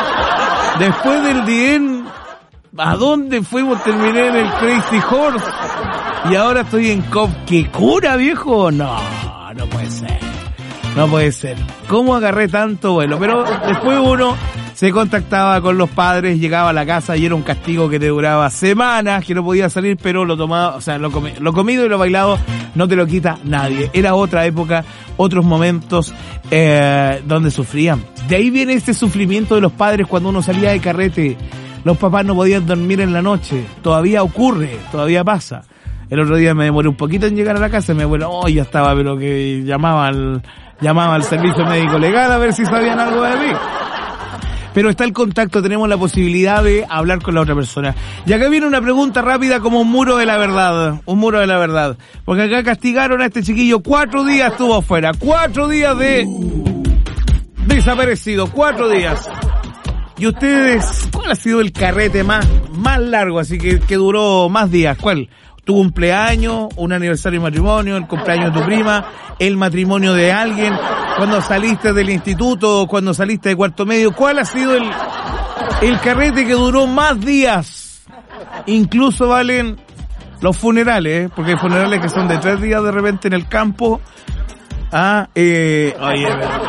Después del Dien, ¿a dónde fuimos? Terminé en el Crazy Horse. Y ahora estoy en Cop. ¿Qué cura, viejo? No, no puede ser. No puede ser. ¿Cómo agarré tanto vuelo? Pero después uno se contactaba con los padres, llegaba a la casa y era un castigo que te duraba semanas, que no podía salir, pero lo tomaba, o sea, lo, comi- lo comido y lo bailado no te lo quita nadie. Era otra época, otros momentos eh, donde sufrían. De ahí viene este sufrimiento de los padres cuando uno salía de carrete. Los papás no podían dormir en la noche. Todavía ocurre, todavía pasa. El otro día me demoré un poquito en llegar a la casa, me bueno, oh, ya estaba, pero que llamaba al, llamaba al servicio médico legal a ver si sabían algo de mí. Pero está el contacto, tenemos la posibilidad de hablar con la otra persona. Y acá viene una pregunta rápida como un muro de la verdad, un muro de la verdad. Porque acá castigaron a este chiquillo, cuatro días estuvo afuera, cuatro días de desaparecido, cuatro días. Y ustedes, ¿cuál ha sido el carrete más, más largo, así que, que duró más días? ¿Cuál? Tu cumpleaños, un aniversario de matrimonio, el cumpleaños de tu prima, el matrimonio de alguien, cuando saliste del instituto, cuando saliste de cuarto medio. ¿Cuál ha sido el, el carrete que duró más días? Incluso valen los funerales, ¿eh? Porque hay funerales que son de tres días de repente en el campo. Ah, eh, oye,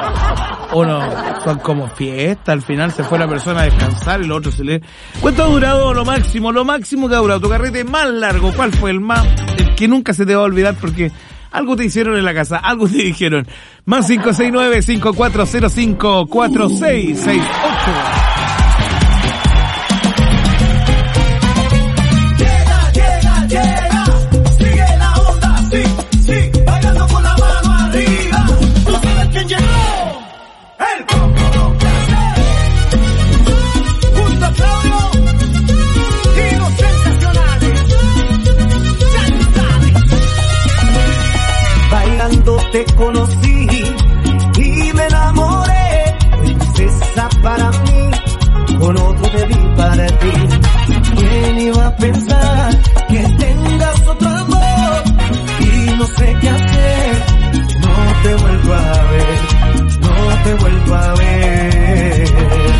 uno, son como fiesta, al final se fue la persona a descansar y lo otro se le... ¿Cuánto ha durado lo máximo? Lo máximo que ha durado tu carrete más largo, ¿cuál fue el más? El que nunca se te va a olvidar porque algo te hicieron en la casa, algo te dijeron. Más cinco seis nueve, cinco cuatro cero cinco, cuatro seis seis ocho. Te conocí y me enamoré, princesa para mí, con otro te vi para ti. ¿Quién iba a pensar que tengas otro amor? Y no sé qué hacer, no te vuelvo a ver, no te vuelvo a ver.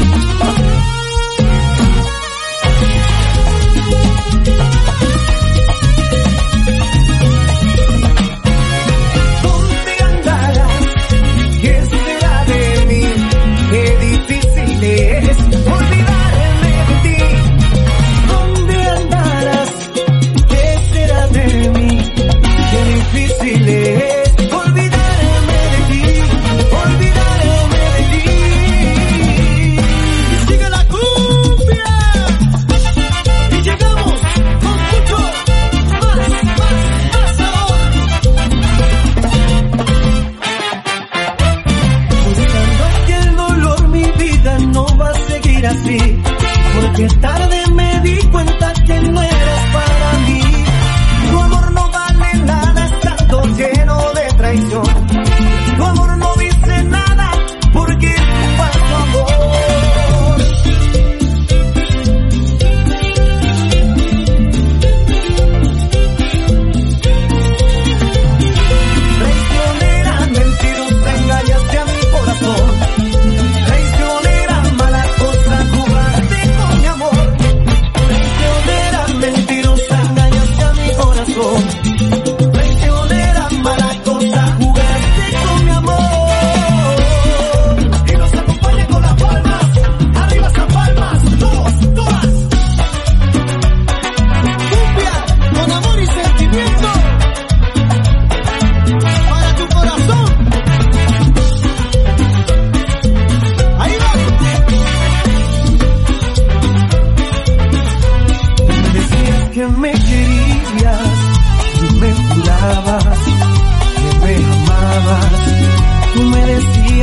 Porque tarde me di cuenta que no eras para mí. Tu amor no vale nada estando lleno de traición. Tu amor no dice nada porque es un falso amor. Traicionera, mentirosa, engañaste a mi corazón. Traicionera, mala cosa, jugaste con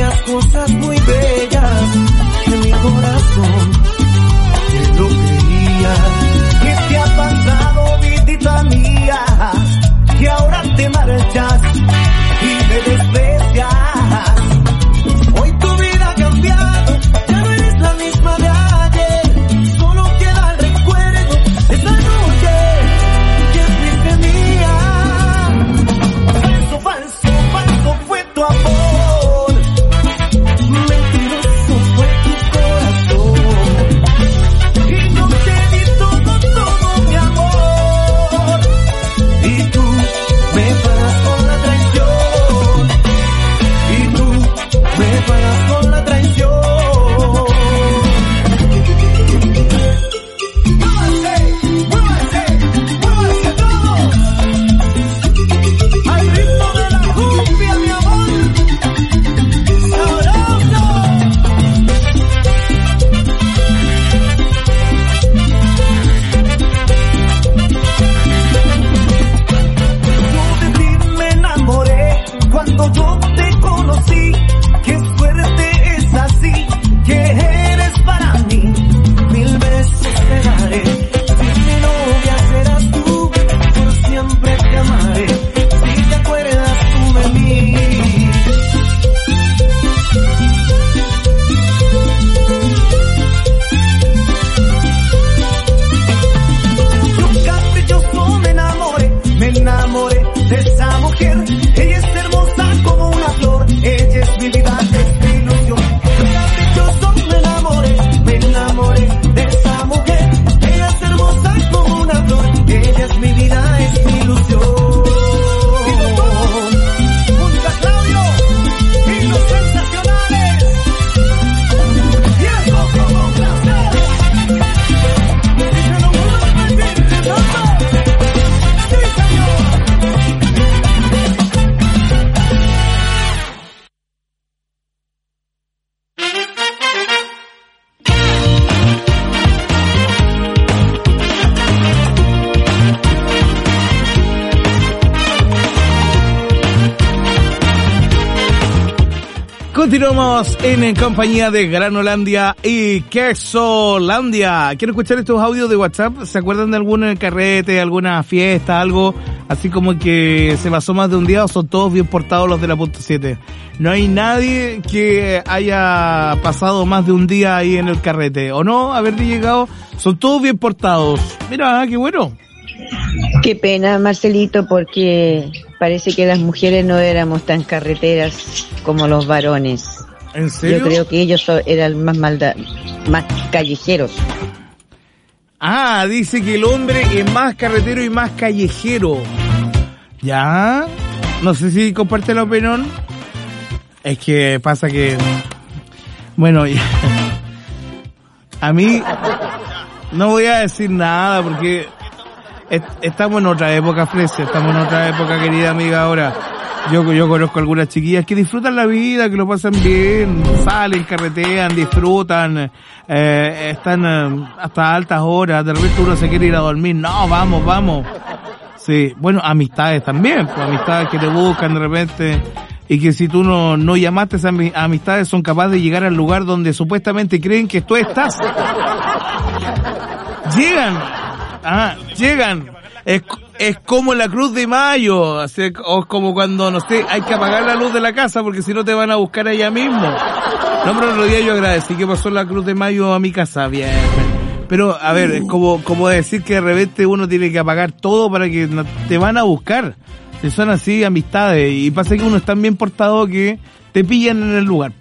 las cosas muy bellas de mi corazón. Te lo creía. ¿Qué te ha pasado, vidita mía? Que ahora te marchas y me desprecias. Hoy tu vida ha cambiado, ya no eres la misma de ayer. Solo queda el recuerdo de esa noche que fuiste mía. Falso, falso, falso fue tu amor. Mentiroso fue tu corazón. Y no te di todo, todo mi amor. Y tú me pagas con la traición. Y tú me pagas con la traición. ¡Muévanse! ¡Muévanse! ¡Muévanse todos! Al ritmo de la cumbia, mi amor. ¡Sabroso! Yo de ti me enamoré cuando yo te conocí. Qué suerte es así, que eres para mí. Mil besos te daré. Si mi novia serás tú, por siempre te amaré. Si te acuerdas tú de mí. Yo caprichoso me enamoré, me enamoré de esa mujer. Ella es hermosa como una flor, ella es mi vida, es mi ilusión. Yo caprichoso me enamoré, me enamoré de esa mujer. Ella es hermosa como una flor, ella es mi vida, es mi ilusión. Música Claudio y los sensacionales. Y eso como un placer. Y se lo vuelvo a repetir, ¿cierto? Sí, señor. Continuamos en compañía de Granolandia y Quesolandia. Quiero escuchar estos audios de WhatsApp. ¿Se acuerdan de algún carrete, alguna fiesta, algo así como que se pasó más de un día o son todos bien portados los de la punto siete? No hay nadie que haya pasado más de un día ahí en el carrete, ¿o no? Haber llegado, son todos bien portados. Mira, qué bueno. Qué pena, Marcelito, porque parece que las mujeres no éramos tan carreteras como los varones. ¿En serio? Yo creo que ellos so- eran más malda- más callejeros. Ah, dice que el hombre es más carretero y más callejero. ¿Ya? No sé si comparte la opinión. Es que pasa que... Bueno, ya. A mí... No voy a decir nada porque... est- Estamos en otra época, Fresia. Estamos en otra época, querida amiga, ahora. Yo, yo conozco algunas chiquillas que disfrutan la vida, que lo pasan bien, salen, carretean, disfrutan, eh, están eh, hasta altas horas, de repente uno se quiere ir a dormir, no, vamos, vamos. Sí, bueno, amistades también, pues amistades que te buscan de repente, y que si tú no, no llamaste a esas ami- amistades son capaces de llegar al lugar donde supuestamente creen que tú estás. Llegan, ah, llegan. Es, es como la Cruz de Mayo, así, o como cuando, no sé, hay que apagar la luz de la casa porque si no te van a buscar allá mismo. No, pero el otro día yo agradecí que pasó la Cruz de Mayo a mi casa, bien. Pero, a ver, es como, como decir que de repente uno tiene que apagar todo para que no- te van a buscar. Si son así amistades, y pasa que uno es tan bien portado que te pillan en el lugar.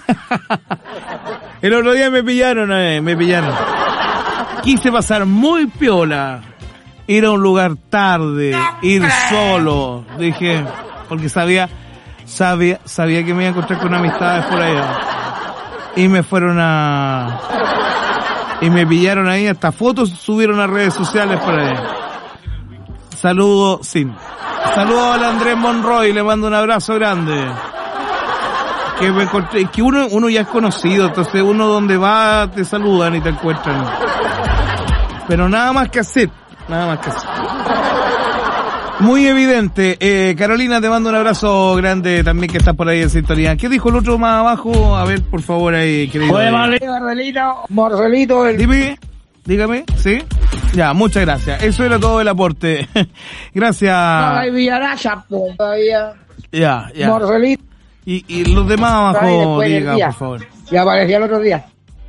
El otro día me pillaron, eh, me pillaron. Quise pasar muy piola. Ir a un lugar tarde, ir solo, dije, porque sabía, sabía, sabía que me iba a encontrar con amistades por allá. Y me fueron a, y me pillaron ahí, hasta fotos subieron a redes sociales por ahí. Saludo, sí. Saludo al Andrés Monroy, le mando un abrazo grande. Que me encontré, que uno, uno ya es conocido, entonces uno donde va te saludan y te encuentran. Pero nada más que hacer. Nada más que hacer. Muy evidente. Eh, Carolina, te mando un abrazo grande también que estás por ahí en sintonía. ¿Qué dijo el otro más abajo? A ver, por favor, ahí, querido. Oye, Marcelito, Marcelito, el... Dime, dígame, ¿sí? Ya, muchas gracias. Eso era todo el aporte. Gracias. No, hay Villaracha, todavía. Ya, ya. Marcelito. Y, y los demás abajo, diga, por favor. Y aparecía el otro día.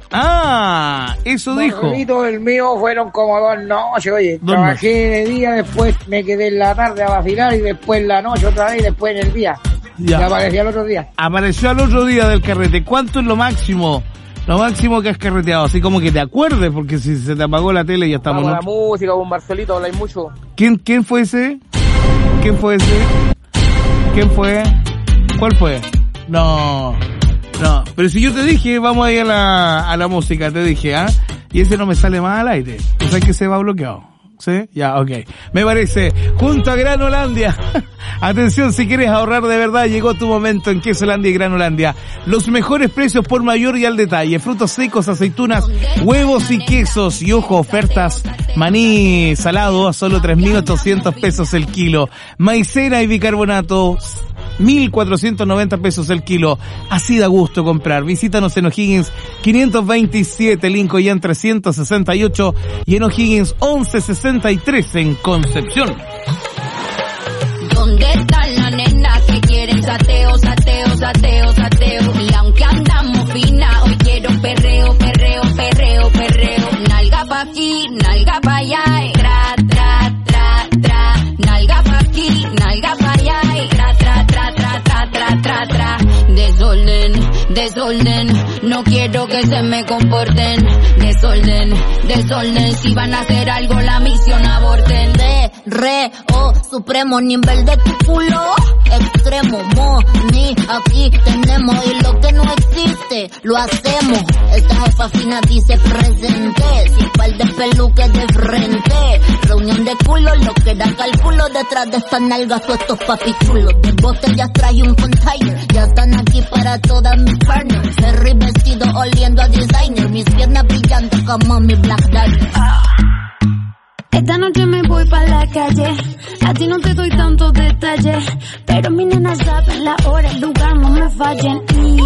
Ah, eso dijo. Marcelito, el mío fueron como dos noches, oye. Dos Trabajé de día, después me quedé en la tarde a vacilar y después en la noche otra vez y después en el día. Ya. Y aparecía el otro día. Apareció al otro día del carrete. ¿Cuánto es lo máximo? Lo máximo que has carreteado, así como que te acuerdes, porque si se te apagó la tele ya estamos... Vamos, la música, con Marcelito, habláis mucho. ¿Quién, quién fue ese? ¿Quién fue ese? ¿Quién fue? ¿Cuál fue? No, no, pero si yo te dije, vamos a ir a la, a la música, te dije, ¿ah? Y ese no me sale más al aire, o sea que se va bloqueado. ¿Sí? Ya, ok. Me parece. Junto a Granolandia. Atención, si quieres ahorrar de verdad, llegó tu momento en Quesolandia y Granolandia. Los mejores precios por mayor y al detalle. Frutos secos, aceitunas, huevos y quesos. Y ojo, ofertas. Maní salado a solo tres mil ochocientos pesos el kilo. Maicena y bicarbonato, mil cuatrocientos noventa pesos el kilo. Así da gusto comprar. Visítanos en O'Higgins quinientos veintisiete, Lincoln trescientos sesenta y ocho y en O'Higgins once sesenta y tres en Concepción. ¿Dónde están las nenas que quieren sateo, sateo, sateo, sateo? Y aunque andamos fina, hoy quiero perreo, perreo, perreo, perreo. Nalga pa' aquí, nalga pa' allá, y tra, tra, tra, tra. Nalga pa' aquí, nalga pa' allá, y tra, tra, tra, tra, tra, tra, tra, tra. Desorden, desorden, no quiero que se me comporten. Desorden, desorden, si van a hacer algo la misión aborten. De, re, o, supremo nivel de tu culo. Extremo, mo, ni, aquí tenemos. Y lo que no existe, lo hacemos. Esta jefa fina dice presente. Sin par de peluques de frente. Reunión de culo, lo que da cálculo. Detrás de estas nalgas, todos estos papichulos. De botellas trae un container. Ya están aquí para todas mis partners. Ferry vestido oliendo a designer. Mis piernas brillando como mi Black Diamond. Esta noche me voy pa' la calle, a ti no te doy tantos detalles, pero mi nena sabe la hora, el lugar, no me fallen. Y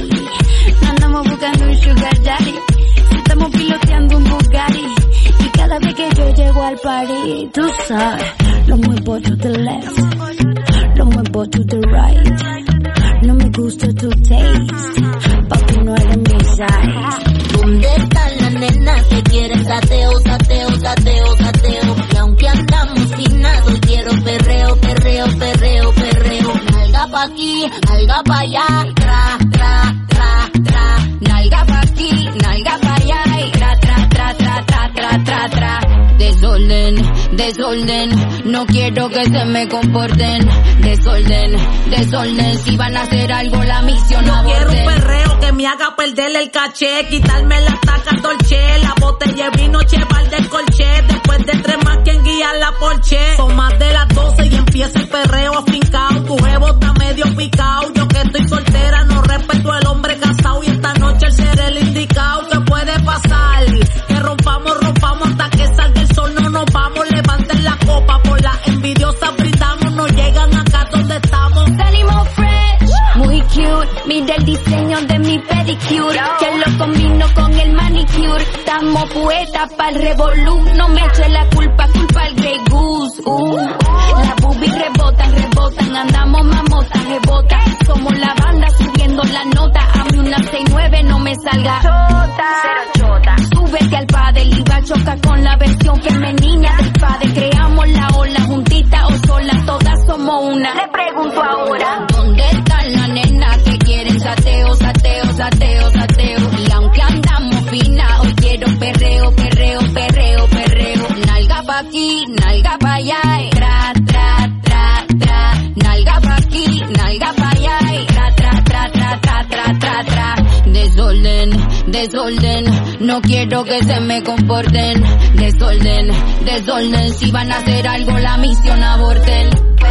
no andamos buscando un sugar daddy, estamos piloteando un Bugatti, y cada vez que yo llego al party, tú sabes, lo muevo to the left, lo muevo to the right, no me gusta tu taste, papi no eres mi size. ¿Dónde están las nenas que quieren sateo, sateo, sateo, sateo? Y aunque andamos finados, quiero perreo, perreo, perreo, perreo. Nalga pa' aquí, nalga pa' allá, tra, tra, tra, tra. Nalga pa' aquí, nalga pa' allá, tra, tra, tra, tra, tra, tra, tra, tra. Desorden, desorden, no quiero que se me comporten. Desorden, desorden, si van a hacer algo la misión no aborten. Quiero un perreo que me haga perder el caché, quitarme la taca dolce, la botella de vino cheval del colché, después de tres más quien guía la Porsche. Son más de las doce y empieza el perreo afincao, tu jevo está medio picao, yo que estoy soltera no respeto al hombre casado y esta noche el ser el indicado. ¿Qué puede pasar? Que rompamos, rompamos hasta que salga el sol, no nos vamos, levanten la copa, por las envidiosas brindamos, no llegan acá donde estamos. Salimos fresh, muy cute, mira el diseño de mi pedicure, que lo combino con el manicure, estamos poetas pa'l revolú, no me eche la culpa, culpa al Grey Goose, uh, las boobies rebotan, rebotan, andamos mamotas, rebotan, somos la banda subiendo la nota, a mí una seis nueve no me salga chota, cero chota, súbete al padre y va a chocar con la versión femenina del padre, creamos la ola juntita o sola, todas somos una, le pregunto ahora, ¿dónde están las nenas que quieren sateo, sateo, sateo, sateo? Y aunque andamos fina, hoy quiero perreo, perreo, perreo, perreo. Nalga pa' aquí, nalga pa' allá, tra, tra, tra, tra. Nalga pa' aquí, nalga pa' allá, tra, tra, tra, tra, tra, tra, tra, tra. Desorden, desorden, no quiero que se me comporten. Desorden, desorden, si van a hacer algo la misión aborten.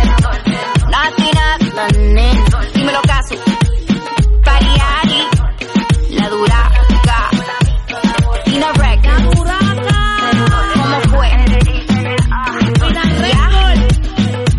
Latina, la nena, dímelo caso, Cariari, la duraca, Tina Rec, la duraca, ¿cómo fue? Mira,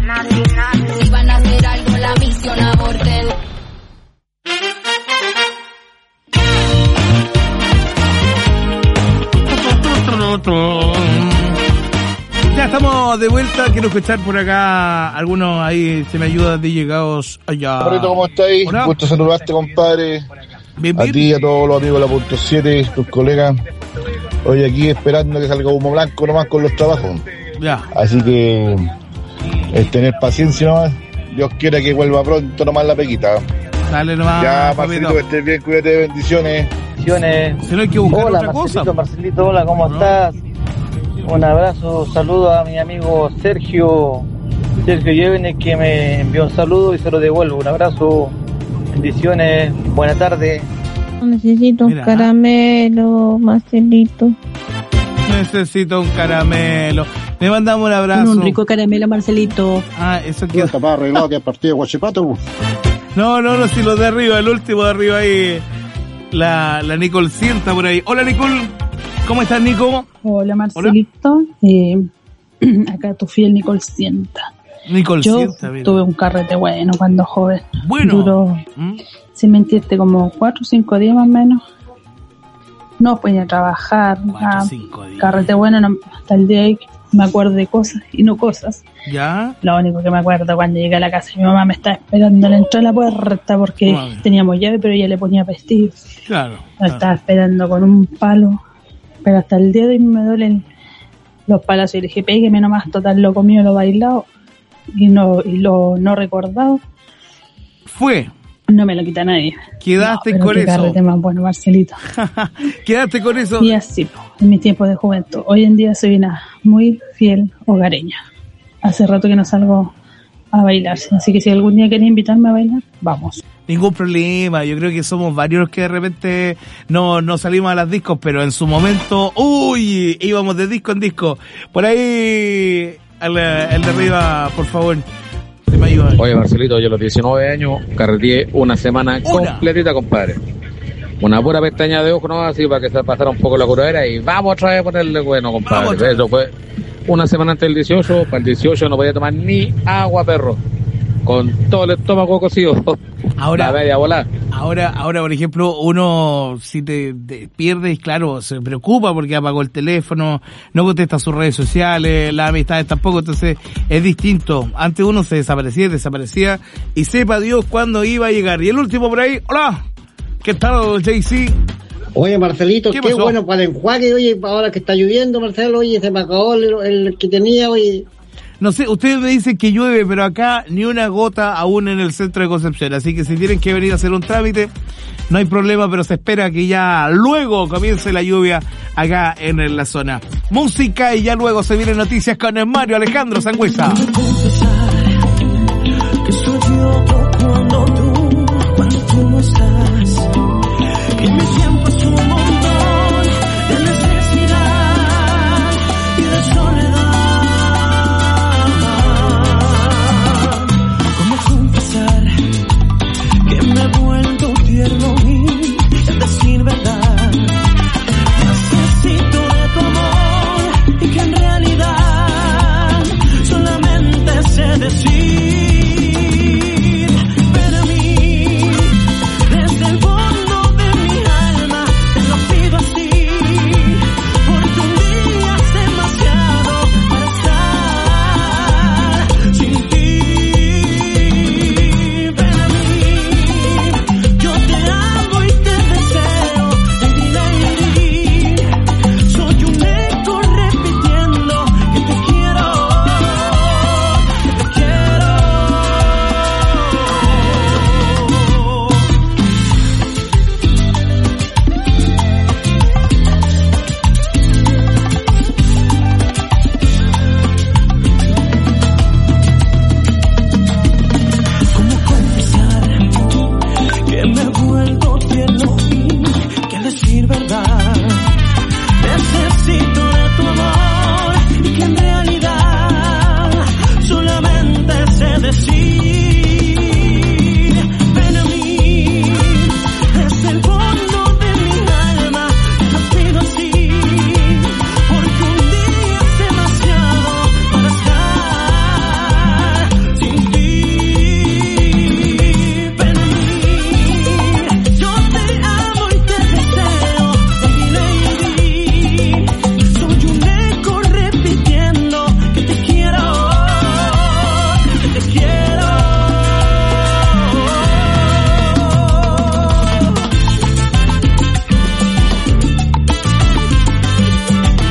estamos de vuelta. Quiero escuchar por acá algunos ahí, si me ayuda, D J Gaos allá. Perrito, ¿cómo estáis? Hola. Gusto saludarte, compadre. Bien, bien. A ti y a todos los amigos de la punto siete, tus colegas. Hoy aquí esperando que salga humo blanco nomás con los trabajos. Ya. Así que es tener paciencia nomás. Dios quiera que vuelva pronto nomás la pequita. Dale nomás. Ya, Marcelito, que estés bien, cuídate, bendiciones. Bendiciones. Si no hay que buscar hola, otra Marcelito, cosa. Marcelito, hola, ¿cómo no. estás? Un abrazo, saludo a mi amigo Sergio, Sergio Llévenes, que me envió un saludo y se lo devuelvo. Un abrazo, bendiciones, buena tarde. Necesito un Mira. caramelo, Marcelito. Necesito un caramelo. Le mandamos un abrazo. Un rico caramelo, Marcelito. Ah, eso que... Está más arreglado que el partido de Guachipato. No, no, no, si lo de arriba, el último de arriba ahí. La, la Nicole sienta por ahí. Hola, Nicole. ¿Cómo estás, Nico? Hola, Marcelito. Eh, acá tu fiel Nicole sienta. Nicole Yo sienta, mira. tuve un carrete bueno cuando joven. Bueno. Duró, ¿Mm? sin mentirte, como cuatro o cinco días más o menos. No podía trabajar. Ah, carrete bueno, no, hasta el día de hoy me acuerdo de cosas y no cosas. ¿Ya? Lo único que me acuerdo cuando llegué a la casa, mi mamá me estaba esperando a la entrada de la puerta porque Madre. teníamos llave, pero ella le ponía vestido. Claro. Me claro. estaba esperando con un palo, pero hasta el día de hoy me duelen los palos. Y le dije, pégueme nomás, total, lo comido, lo bailado y no y lo no recordado. Fue. No me lo quita nadie. Quedaste no, con qué eso. carrete más bueno, Marcelito. Quedaste con eso. Y así, en mis tiempos de juventud. Hoy en día soy una muy fiel hogareña. Hace rato que no salgo a bailar, así que si algún día quieren invitarme a bailar, vamos. Ningún problema, yo creo que somos varios los que de repente no, no salimos a las discos, pero en su momento, uy, íbamos de disco en disco. Por ahí, el, el de arriba, por favor, se me ayuda. Oye, Marcelito, yo a los diecinueve años carreteé una semana Una. completita, compadre. Una pura pestaña de ojo, ¿no? Así para que se pasara un poco la curadera y vamos otra vez a ponerle bueno, compadre. Eso fue una semana antes del dieciocho, para el dieciocho no podía tomar ni agua, perro. Con todo el estómago cocido. Ahora, la media volada. Ahora, ahora, por ejemplo, uno si te, te pierdes, claro, se preocupa porque apagó el teléfono, no contesta sus redes sociales, las amistades tampoco, entonces es distinto. Antes uno se desaparecía, desaparecía y sepa Dios cuándo iba a llegar. Y el último por ahí, hola, ¿qué tal, Jay-Z? Oye, Marcelito, qué, qué bueno para el enjuague, oye, ahora que está lloviendo, Marcelo, oye, se me acabó el, el que tenía, oye. No sé, ustedes me dicen que llueve, pero acá ni una gota aún en el centro de Concepción, así que si tienen que venir a hacer un trámite, no hay problema, pero se espera que ya luego comience la lluvia acá en la zona. Música y ya luego se vienen noticias con el Mario Alejandro Sangüesa. Que soy otro cuando tú, cuando tú no estás.